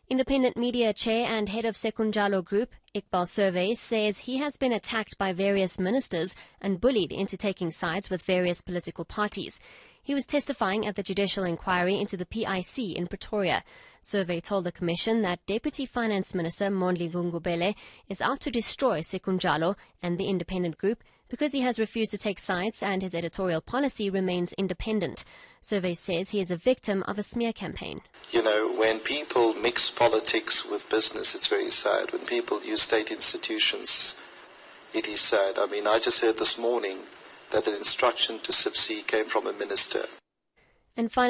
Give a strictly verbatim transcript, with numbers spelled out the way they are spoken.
Independent Media Chair and Head of Sekunjalo Group, Iqbal Survey, says he has been attacked by various ministers and bullied into taking sides with various political parties. He was testifying at the judicial inquiry into the P I C in Pretoria. Survey told the Commission that Deputy Finance Minister Mondli Gungubele is out to destroy Sekunjalo and the independent group because he has refused to take sides and his editorial policy remains independent. Survey says he is a victim of a smear campaign. You know, when people mix politics with business, it's very sad. When people use state institutions, it is sad. I mean, I just heard this morning that an instruction to S I P C came from a minister. And